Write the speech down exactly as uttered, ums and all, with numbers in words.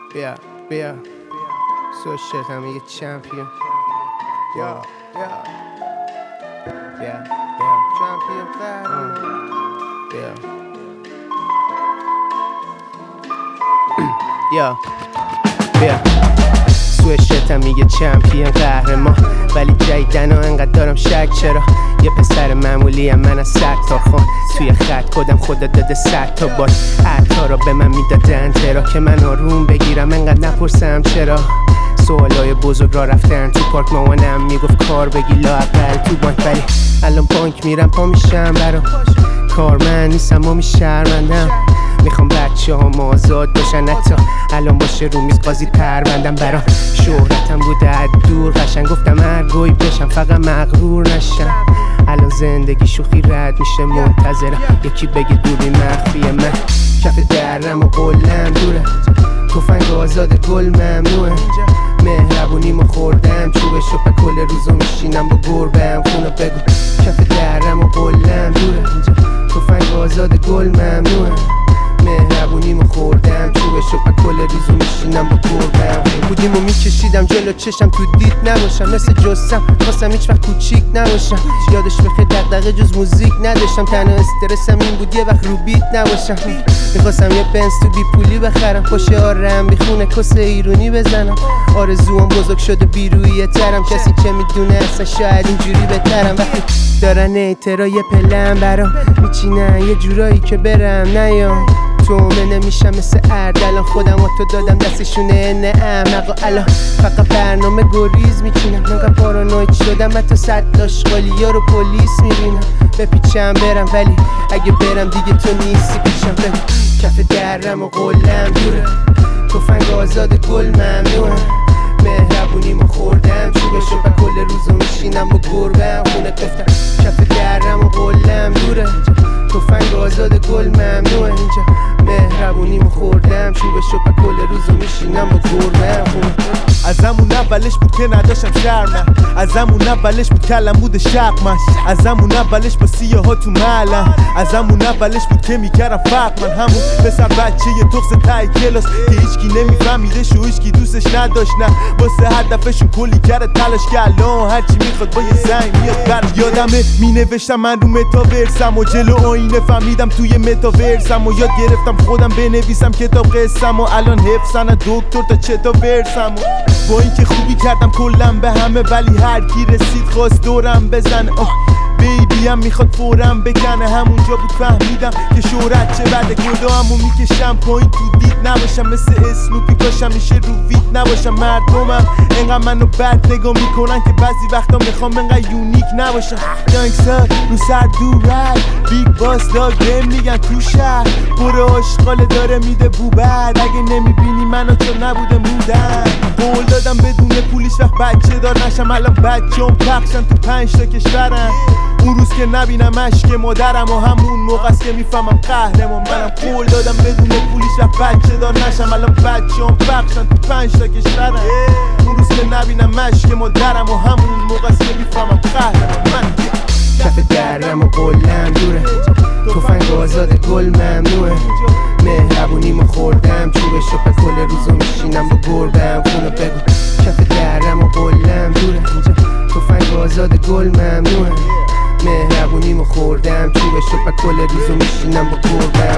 بیا بیا سوشت همه یه چمپیون بیا بیا بیا بیا چمپیون قهرمان بیا یا بیا سوشت هم میگه چمپیون قهرمان، ولی جدیدن ها انقدر دارم شک چرا یه پسر معمولی هم من از صد تا خون توی خط کدم خدا داده صد تا بار عطا را به من میدادن چرا که من آروم بگیرم انقدر نپرسم چرا سوالای بزرگ را رفتن تو پارک مامانم میگفت کار بگی لااقل تو بانک، ولی الان بانک میرم پا میشم برا کار من نیستم و میشرمندم میخوام بچه ها آزاد باشن حتی الان باشه رو میز قاضی پروندم برا شهرتم بوده از دور قشنگ گفتم هرگوی بشم فقط مغرور نشم الان زندگی شوخی رد میشه منتظرم یکی بگه دوری مخفی من کف درم و قلم دوره تفنگ آزاد گل ممنوعه مهربونیمو خوردم چوبشو پا کل روزو میشینم با گربم خونو بگو کف درم و قلم دوره تفنگ آزاد گل ممنوعه مهربونیمو خوردم چوبشو پا کل روزو میشینم با گربم بودیمو میکشیدم جلو چشم تو دید نباشم مثل جسم خواستم هیچ وقت کوچیک نباشم یادش بخیر دغدغه جز موزیک نداشتم تنها استرسم این بود یه وقت رو بیت نباشم میخواستم یه بنز تو بی پولی بخرم پاشه آرم بیخونه کس ایرونی بزنم آرزوام بزرگ شده بیرویه ترم کسی چه میدونه اصلا شاید اینجوری بهترم وقتی دارن ایترا یه پلم برام میچینن یه جورایی که برم نیام تومه نمیشم مثل اردلان خودم و تو دادم دستشونه نه احمقا الان فقط برنامه گریز میچینم نگم پارانوید شدم و تو صد داشقالی ها رو پلیس میبینم بپیچم برم ولی اگه برم دیگه تو نیستی پیشم بگو کف درم و قلم دوره تفنگ آزاد گل ممنوعه مهربونیمو خوردم چوبشو پا کل روزو میشینم با گربم خونه گفتم کف درم و قلم دوره تفنگ آزاد گل ممنوعه اینجا مهربونیمو خوردم چوبشو پا کل روزو میشینم با گربم خونه از همون اولش بود که نداشتم شرم نه از همون اولش بود کلم بود شق من از همون اولش با سیاه ها تو ملم از همون اولش بود که میکردم فرق من همون پسر بچه یه تخص تای کلاس که هیچکی نمیفهمیدش و هیچکی دوستش نداشت نه واسه هدفشون کلی کرده تلاش که الان هرچی میخواد با یه زنگ میاد برم یادمه مینوشتم من رو متاورسم و جلو آینه فهمیدم توی متاورسم و یاد گرفتم خودم بنویسم کتاب قصم و الان حفظن دکتر تا چتا ورسم و با اینکه خوبی کردم کلم به همه ولی هر کی رسید خواست دورم بزنه بیبی هم میخواد فورم بکنه همونجا بود فهمیدم که شهرت چه بده کدامو میکشم پایین تو دید نباشم مثل اسنوپی کاشم میشه رو ویت نباشم مردمم انقدر منو بد نگاه میکنن که بعضی وقتا میخوام انقدر یونیک نباشم گنگستر رو سر دور رای بیگ باس داگ بهم میگن تو شهر برو آشغاله داره میده بوبر اگه نمیبینی منو تو نبوده مودن قول دادم بدون پولیش وقت بچه دار نشم الان بچه هم پخشن تو پنج تا کشورم اون روز که نبینم عشق مادرم و همون موقع است که میفهمم قهرمان منم قول دادم بدون پولیش وقت بچه دار نشم الان بچه هم پخشن تو پنج تا کشورم اون روز که نبینم عشق مادرم و همون موقع است که میفهمم قهرمان منم کف درم و قلم دوره تفنگ آزاد گل ممنوعه مهربونیمو خوردم چوبشو پا کل روزو میشینم با گربم خونو بگو کف درم و قلم دوره تفنگ آزاد گل ممنوعه مهربونیمو خوردم چوبشو پا کل روزو میشینم با گربم